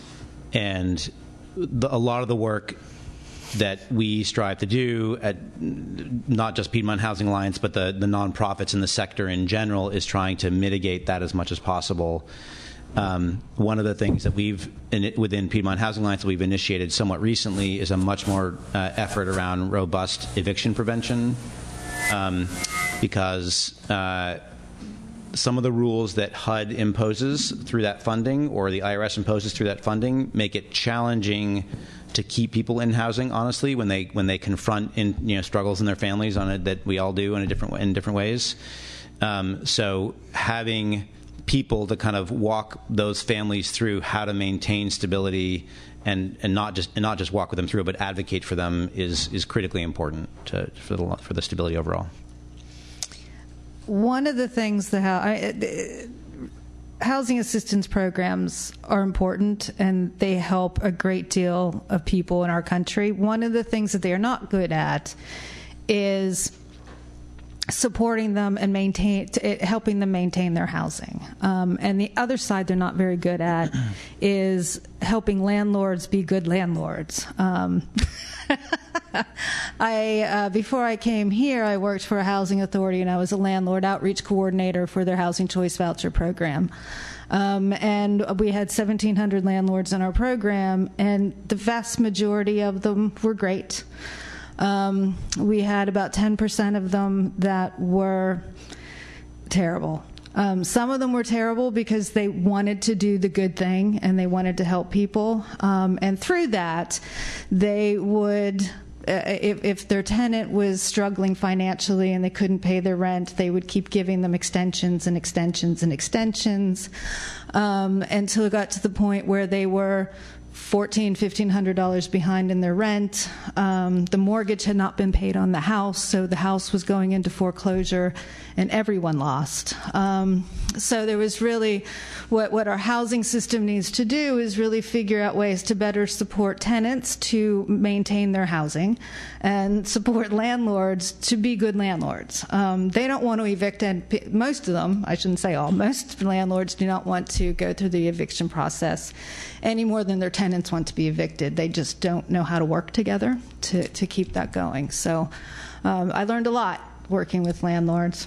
and the, a lot of the work that we strive to do at not just Piedmont Housing Alliance, but the, the nonprofits in the sector in general, is trying to mitigate that as much as possible. Um, one of the things that we've, in, within Piedmont Housing Alliance, that we've initiated somewhat recently is a much more uh, effort around robust eviction prevention, um, because uh, some of the rules that H U D imposes through that funding, or the I R S imposes through that funding, make it challenging to keep people in housing, honestly, when they when they confront in you know struggles in their families on it that we all do in a different in different ways. Um, so having people to kind of walk those families through how to maintain stability and, and not just and not just walk with them through, but advocate for them is is critically important to, for the for the stability overall. One of the things that I, housing assistance programs are important, and they help a great deal of people in our country. One of the things that they are not good at is supporting them and maintain, helping them maintain their housing. Um, and the other side they're not very good at is helping landlords be good landlords. Um, I uh, before I came here, I worked for a housing authority, and I was a landlord outreach coordinator for their Housing Choice Voucher program. Um, and we had seventeen hundred landlords in our program, and the vast majority of them were great. Um, we had about ten percent of them that were terrible. Um, some of them were terrible because they wanted to do the good thing and they wanted to help people. Um, and through that, they would, uh, if, if their tenant was struggling financially and they couldn't pay their rent, they would keep giving them extensions and extensions and extensions um, until it got to the point where they were fourteen hundred dollars, fifteen hundred dollars behind in their rent. Um, the mortgage had not been paid on the house, so the house was going into foreclosure, and everyone lost. Um, so there was really, what, what our housing system needs to do is really figure out ways to better support tenants to maintain their housing and support landlords to be good landlords. Um, they don't want to evict, and most of them, I shouldn't say all, most landlords do not want to go through the eviction process any more than their tenants want to be evicted. They just don't know how to work together to, to keep that going. So um, I learned a lot working with landlords.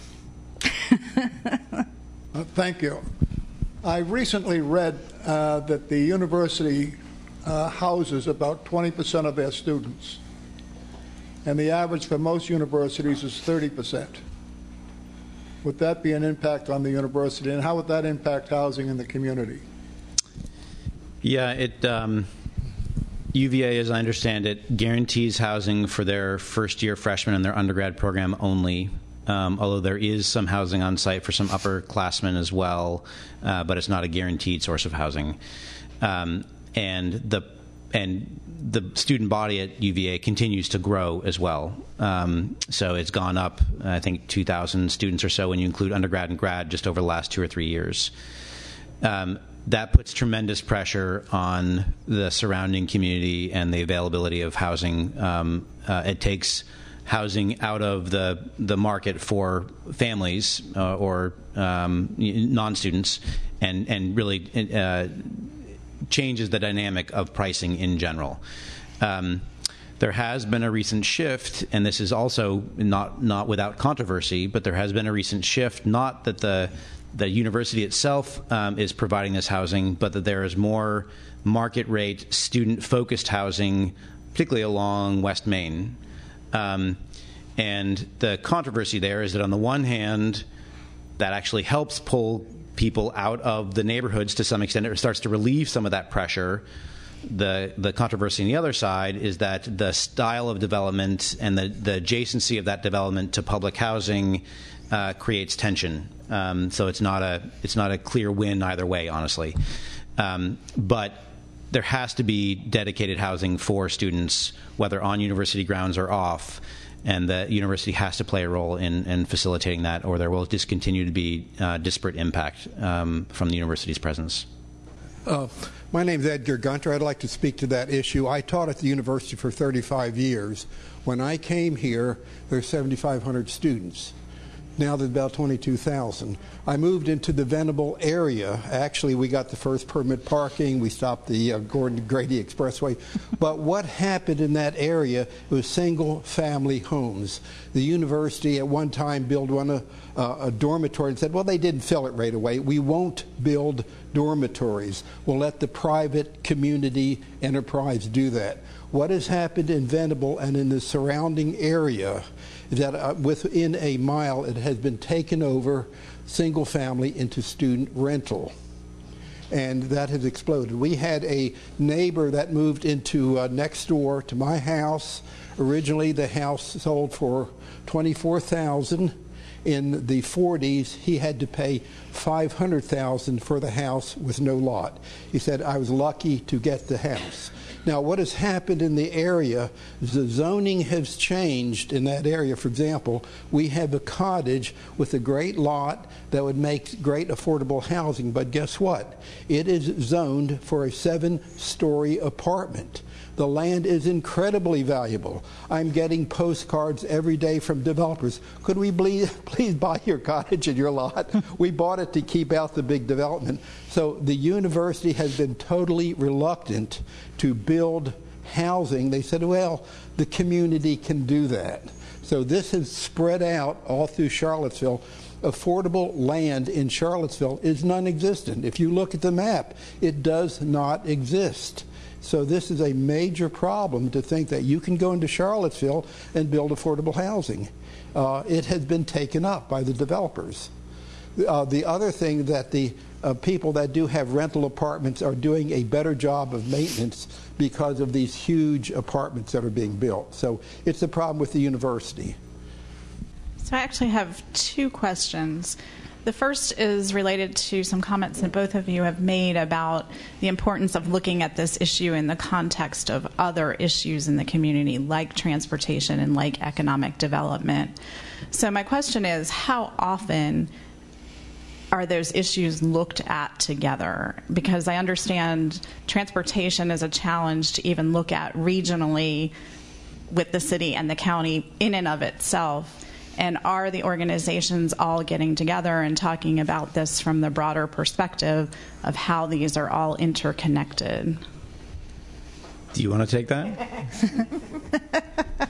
Uh, thank you. I recently read uh, that the university uh, houses about twenty percent of their students, and the average for most universities is thirty percent. Would that be an impact on the university, and how would that impact housing in the community? Yeah, it um, U V A, as I understand it, guarantees housing for their first-year freshmen in their undergrad program only. Um, although there is some housing on site for some upperclassmen as well, uh, but it's not a guaranteed source of housing. Um, and the and the student body at U V A continues to grow as well. Um, so it's gone up, I think, two thousand students or so when you include undergrad and grad just over the last two or three years. Um, that puts tremendous pressure on the surrounding community and the availability of housing. Um, uh, it takes housing out of the the market for families uh, or um, non-students, and and really uh, changes the dynamic of pricing in general. Um, there has been a recent shift, and this is also not not without controversy, but there has been a recent shift, not that the the university itself um, is providing this housing, but that there is more market rate, student-focused housing, particularly along West Main. Um, and the controversy there is that on the one hand, that actually helps pull people out of the neighborhoods to some extent. It starts to relieve some of that pressure. The the controversy on the other side is that the style of development and the, the adjacency of that development to public housing uh, creates tension. Um, so it's not a it's not a clear win either way, honestly. Um, but there has to be dedicated housing for students, whether on university grounds or off, and the university has to play a role in, in facilitating that, or there will just continue to be uh, disparate impact um, from the university's presence. Uh, my name is Edgar Gunter. I'd like to speak to that issue. I taught at the university for thirty-five years. When I came here, there were seventy-five hundred students. Now there's about twenty-two thousand. I moved into the Venable area. Actually, we got the first permit parking. We stopped the uh, Gordon Grady Expressway. But what happened in that area was single-family homes. The university at one time built one uh, a dormitory and said, well, they didn't fill it right away. We won't build dormitories. We'll let the private community enterprise do that. What has happened in Venable and in the surrounding area is that uh, within a mile it has been taken over single family into student rental. And that has exploded. We had a neighbor that moved into uh, next door to my house. Originally the house sold for twenty-four thousand dollars. In the forties, he had to pay five hundred thousand dollars for the house with no lot. He said, I was lucky to get the house. Now, what has happened in the area is the zoning has changed in that area. For example, we have a cottage with a great lot that would make great affordable housing, but guess what? It is zoned for a seven-story apartment. The land is incredibly valuable. I'm getting postcards every day from developers. Could we please, please buy your cottage and your lot? We bought it to keep out the big development. So the university has been totally reluctant to build housing. They said, well, the community can do that. So this has spread out all through Charlottesville. Affordable land in Charlottesville is non-existent. If you look at the map, it does not exist. So this is a major problem to think that you can go into Charlottesville and build affordable housing. Uh, it has been taken up by the developers. Uh, the other thing that the uh, people that do have rental apartments are doing a better job of maintenance because of these huge apartments that are being built. So it's a problem with the university. So I actually have two questions. The first is related to some comments that both of you have made about the importance of looking at this issue in the context of other issues in the community, like transportation and like economic development. So my question is, how often are those issues looked at together? Because I understand transportation is a challenge to even look at regionally with the city and the county in and of itself. And are the organizations all getting together and talking about this from the broader perspective of how these are all interconnected? Do you want to take that?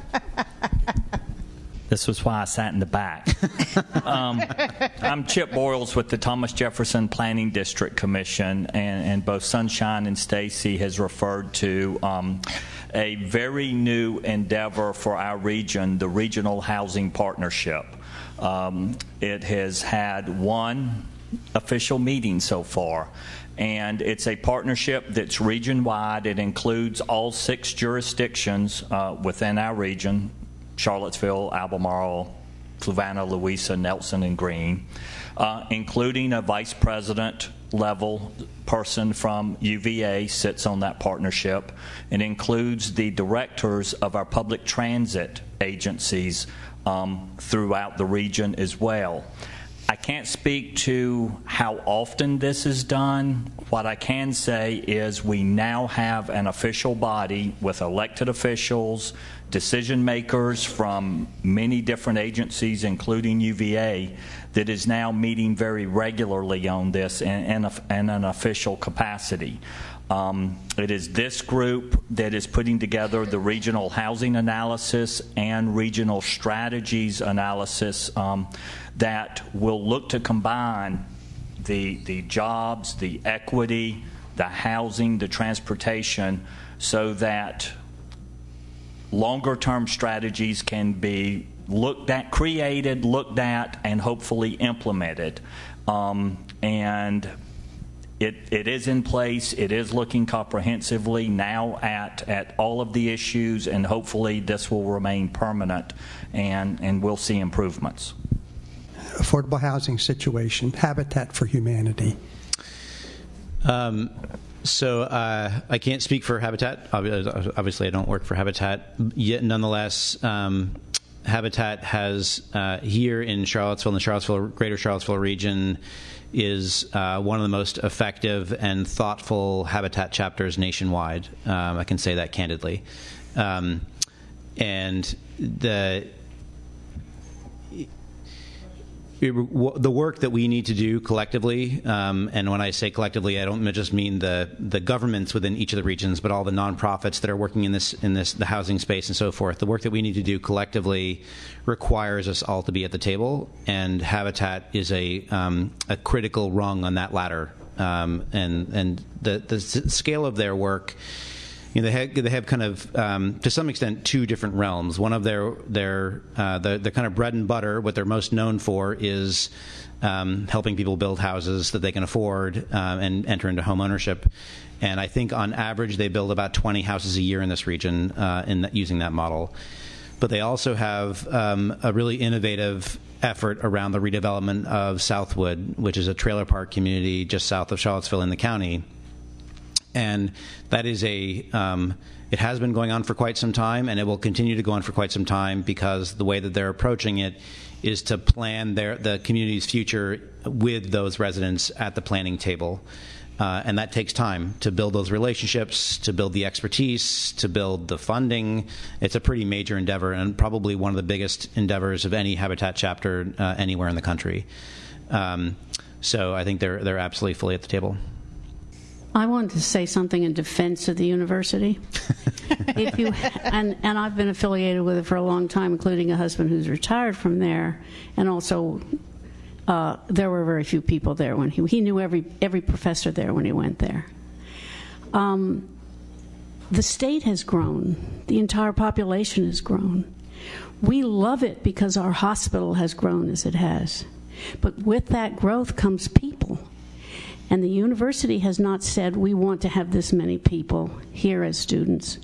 This was why I sat in the back. um, I'm Chip Boyles with the Thomas Jefferson Planning District Commission, and, and both Sunshine and Stacy has referred to um, a very new endeavor for our region, the Regional Housing Partnership. Um, it has had one official meeting so far, and it's a partnership that's region-wide. It includes all six jurisdictions uh, within our region: Charlottesville, Albemarle, Fluvanna, Louisa, Nelson, and Greene, uh, including a vice president level person from U V A sits on that partnership. It includes the directors of our public transit agencies um, throughout the region as well. I can't speak to how often this is done. What I can say is we now have an official body with elected officials, decision makers from many different agencies, including U V A, that is now meeting very regularly on this in, in, a, in an official capacity. Um, it is this group that is putting together the regional housing analysis and regional strategies analysis um, that will look to combine the, the jobs, the equity, the housing, the transportation, so that longer-term strategies can be looked at, created, looked at, and hopefully implemented. Um, and It, it is in place. It is looking comprehensively now at, at all of the issues, and hopefully this will remain permanent, and, and we'll see improvements. Affordable housing situation, Habitat for Humanity. Um, so uh, I can't speak for Habitat. Obviously, I don't work for Habitat. Yet, nonetheless, um, Habitat has uh, here in Charlottesville, in the Charlottesville, greater Charlottesville region, is uh, one of the most effective and thoughtful Habitat chapters nationwide. Um, I can say that candidly. Um, and the the work that we need to do collectively, um, and when I say collectively, I don't just mean the the governments within each of the regions, but all the nonprofits that are working in this in this the housing space and so forth. The work that we need to do collectively requires us all to be at the table, and Habitat is a um, a critical rung on that ladder. Um, and and the the scale of their work. You know, they have, they have kind of, um, to some extent, two different realms. One of their their uh, the the kind of bread and butter, what they're most known for, is um, helping people build houses that they can afford um, and enter into home ownership. And I think on average they build about twenty houses a year in this region uh, in that, using that model. But they also have um, a really innovative effort around the redevelopment of Southwood, which is a trailer park community just south of Charlottesville in the county. And that is a, um, it has been going on for quite some time, and it will continue to go on for quite some time, because the way that they're approaching it is to plan their, the community's future with those residents at the planning table. Uh, and that takes time to build those relationships, to build the expertise, to build the funding. It's a pretty major endeavor, and probably one of the biggest endeavors of any Habitat chapter uh, anywhere in the country. Um, so I think they're they're absolutely fully at the table. I wanted to say something in defense of the university. if you and, and I've been affiliated with it for a long time, including a husband who's retired from there, and also uh, there were very few people there when he he knew every every professor there when he went there. Um, the state has grown. The entire population has grown. We love it because our hospital has grown as it has. But with that growth comes people. And the university has not said, we want to have this many people here as students.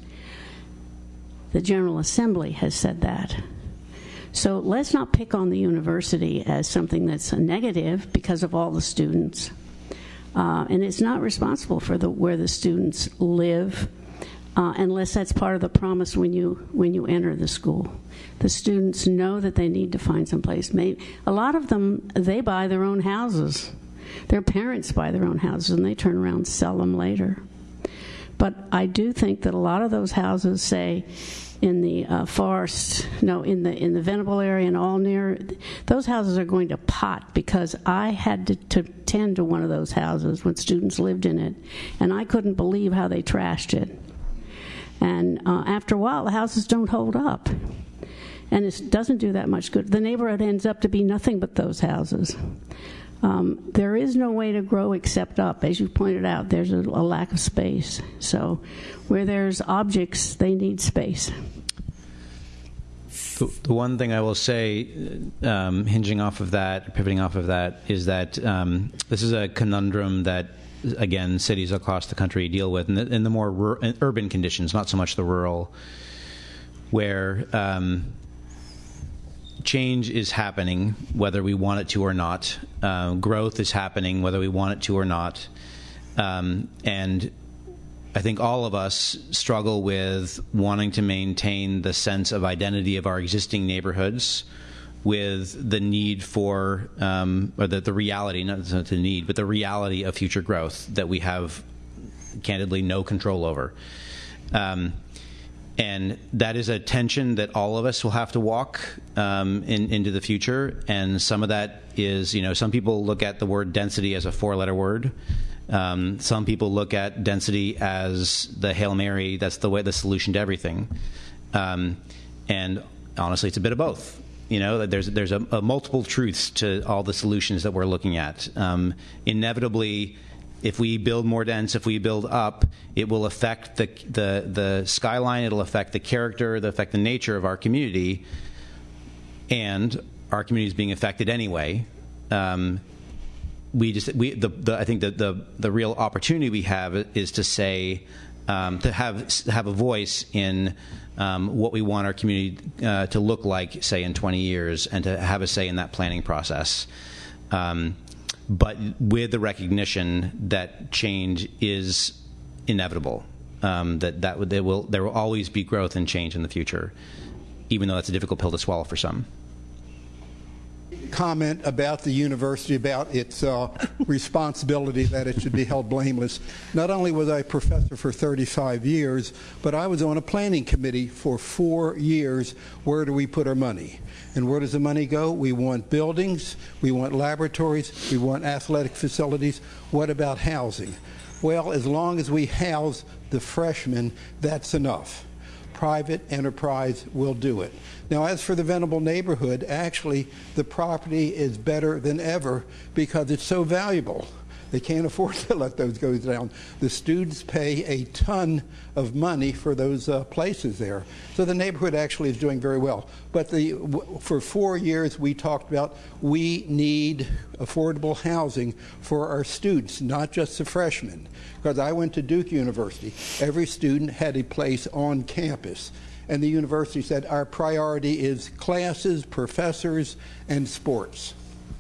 The General Assembly has said that. So let's not pick on the university as something that's a negative because of all the students. Uh, and it's not responsible for the, where the students live, uh, unless that's part of the promise when you when you enter the school. The students know that they need to find some place. Maybe, a lot of them, they buy their own houses. Their parents buy their own houses, and they turn around and sell them later. But I do think that a lot of those houses, say, in the uh, forest, no, in the in the Venable area and all near, those houses are going to pot, because I had to, to tend to one of those houses when students lived in it, and I couldn't believe how they trashed it. And uh, after a while, the houses don't hold up. And it doesn't do that much good. The neighborhood ends up to be nothing but those houses. Um, there is no way to grow except up. As you pointed out, there's a, a lack of space. So where there's objects, they need space. The, the one thing I will say, um, hinging off of that, pivoting off of that, is that um, this is a conundrum that, again, cities across the country deal with, in the, in the more rur- in urban conditions, not so much the rural, where um, change is happening, whether we want it to or not. Uh, growth is happening, whether we want it to or not. Um, and I think all of us struggle with wanting to maintain the sense of identity of our existing neighborhoods, with the need for, um, or the, the reality, not the need, but the reality of future growth that we have, candidly, no control over. Um, and that is a tension that all of us will have to walk um, in, into the future. And some of that is, you know, some people look at the word density as a four-letter word. Um, some people look at density as the Hail Mary. That's the way, the solution to everything. Um, and honestly, it's a bit of both. You know, there's there's a, a multiple truths to all the solutions that we're looking at. Um, inevitably, if we build more dense, if we build up, it will affect the the the skyline. It'll affect the character. It'll affect the nature of our community, and our community is being affected anyway. Um, we just we the, the I think that the the real opportunity we have is to say um, to have have a voice in um, what we want our community uh, to look like, say, in twenty years, and to have a say in that planning process. Um, but with the recognition that change is inevitable, um, that that there will there will always be growth and change in the future, even though that's a difficult pill to swallow for some. Comment about the university, about its uh, responsibility that it should be held blameless. Not only was I a professor for thirty-five years, but I was on a planning committee for four years. Where do we put our money? And where does the money go? We want buildings, we want laboratories, we want athletic facilities. What about housing? Well, as long as we house the freshmen, that's enough. Private enterprise will do it. Now, as for the Venable neighborhood, actually, the property is better than ever because it's so valuable. They can't afford to let those go down. The students pay a ton of money for those uh, places there. So the neighborhood actually is doing very well. But the, for four years, we talked about we need affordable housing for our students, not just the freshmen. Because I went to Duke University. Every student had a place on campus. And the university said our priority is classes, professors, and sports.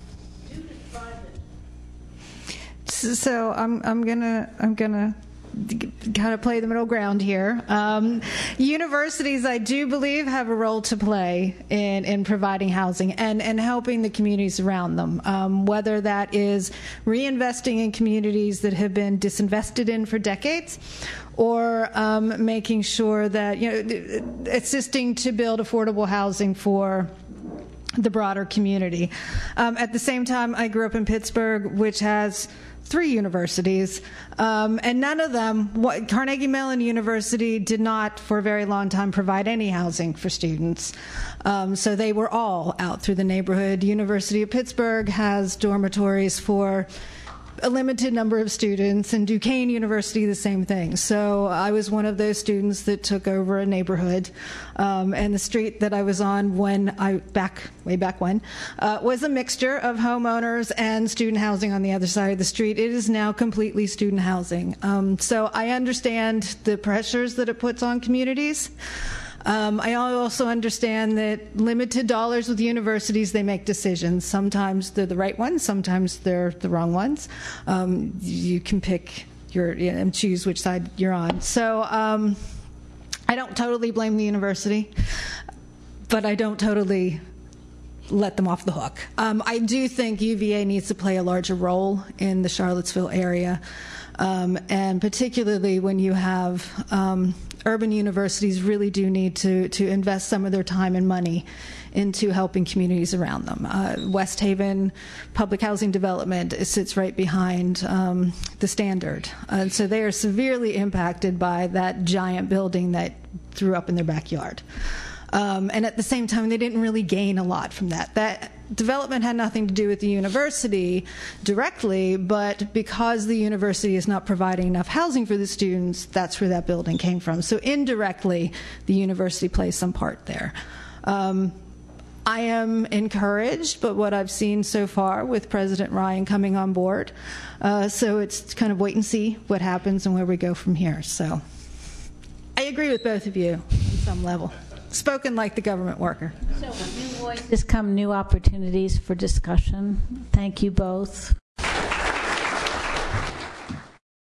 So I'm I'm gonna I'm gonna kind of play the middle ground here. Um, universities, I do believe, have a role to play in, in providing housing and, and helping the communities around them, um, whether that is reinvesting in communities that have been disinvested in for decades, or um, making sure that, you know, assisting to build affordable housing for the broader community. Um, at the same time, I grew up in Pittsburgh, which has three universities, um, and none of them, what, Carnegie Mellon University did not for a very long time provide any housing for students. Um, so they were all out through the neighborhood. University of Pittsburgh has dormitories for a limited number of students, and Duquesne University, the same thing. So I was one of those students that took over a neighborhood, um, and the street that I was on when I, back, way back when, uh, was a mixture of homeowners and student housing on the other side of the street. It is now completely student housing. Um, so I understand the pressures that it puts on communities. Um, I also understand that limited dollars with universities, they make decisions. Sometimes they're the right ones, sometimes they're the wrong ones. Um, you can pick your, you know, and choose which side you're on. So um, I don't totally blame the university, but I don't totally let them off the hook. Um, I do think U V A needs to play a larger role in the Charlottesville area, um, and particularly when you have um, urban universities really do need to, to invest some of their time and money into helping communities around them. Uh, West Haven Public Housing Development sits right behind um, the Standard. And so they are severely impacted by that giant building that threw up in their backyard. Um, and at the same time, they didn't really gain a lot from that. That development had nothing to do with the university directly, but because the university is not providing enough housing for the students, that's where that building came from. So indirectly, the university plays some part there. Um, I am encouraged by what I've seen so far with President Ryan coming on board. Uh, so it's kind of wait and see what happens and where we go from here. So I agree with both of you on some level. Spoken like the government worker. So new voices come new opportunities for discussion. Thank you both.